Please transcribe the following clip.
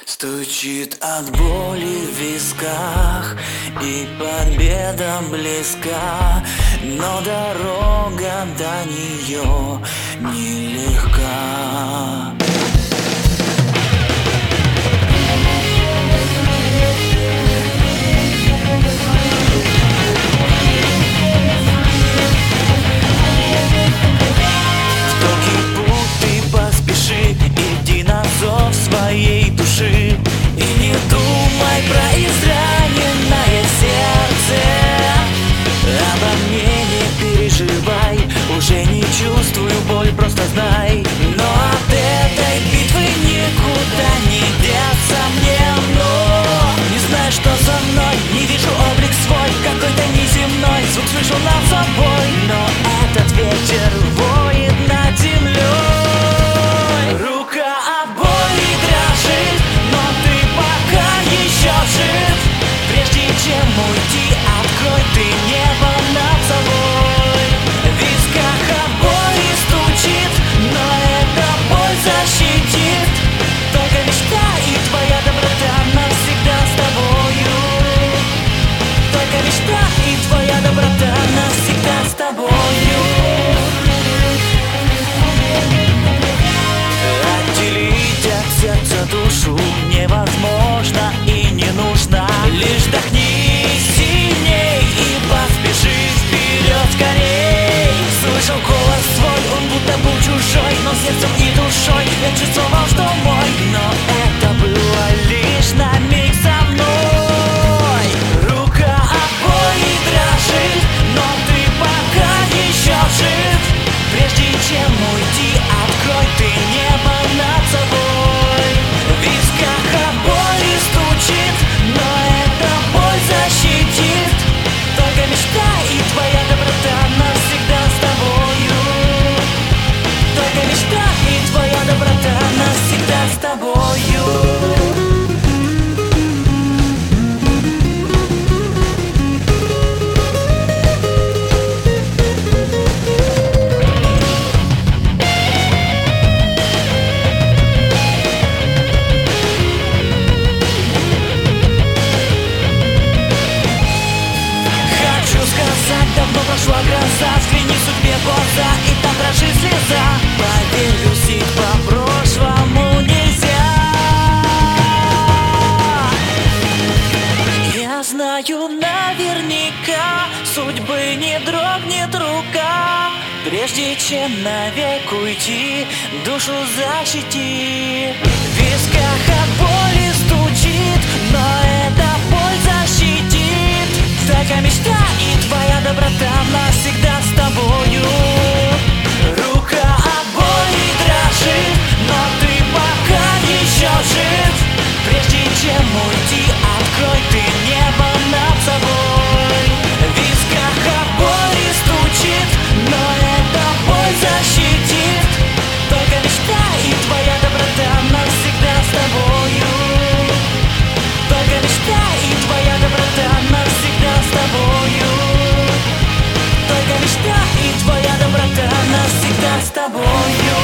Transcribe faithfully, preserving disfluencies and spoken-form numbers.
Стучит от боли в висках, и победа близка, но дорога до нее нелегка. В долгий путь ты поспеши, иди на зов своей души, и не думай про израненное сердце. Обо мне не переживай, уже не чувствую боль, просто знай. Но от этой битвы никуда не деться мне. Но не знаю, что со мной, не вижу облик свой, какой-то неземной. Звук слышу над собой, но этот ветер воет над землей. Рука от боли дрожит, но ты пока еще жив. Прежде чем уйти, открой ты небо над собой. В висках от боли стучит, но эта боль защитит. Только мечта и твоя доброта навсегда с тобою. Только мечта и твоя доброта навсегда с тобою. Отделить от сердца душу невозможно и не нужно. Лишь вдохни сильней и поспеши вперед скорей. Слышал голос свой, он будто был чужой, но сердцем и душой я чувствовал, что мой. Но это было лишь на миг со мной. Рука от боли дрожит, но ты пока еще жив. Прежде чем уйти, открой ты небо над собой. В висках от боли стучит, но эта боль защитит. Только мечта и твоя доброта навсегда с тобою. Только мечта и твоя доброта навсегда с тобою. Давно прошла гроза, взгляни судьбе в глаза, и там дрожит слеза. Поверь, грустить по-прошлому нельзя. Я знаю наверняка, судьбы не дрогнет рука. Прежде чем навек уйти, душу защити. В висках от боли стучит, но эта боль защитит. Только мечта и твоя доброта навсегда с тобою. Рука от боли дрожит, но ты пока еще жив. Прежде чем уйти, открой ты небо над собой. В висках от боли стучит, но эта боль защитит. Только мечта и твоя доброта навсегда с тобою. Только мечта и твоя доброта навсегда с тобою. Только мечта и твоя доброта навсегда с тобою.